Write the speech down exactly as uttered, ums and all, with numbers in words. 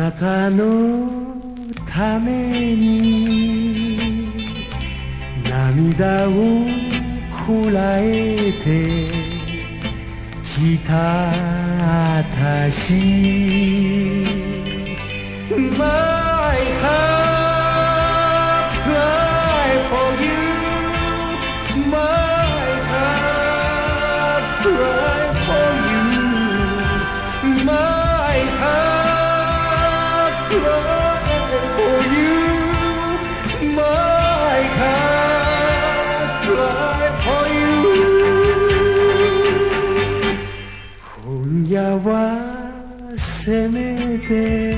なたのために涙をこらえてきたあたし My heart cry for you My heart cry for you My heart cry for you My heart cry for you 今夜はせめて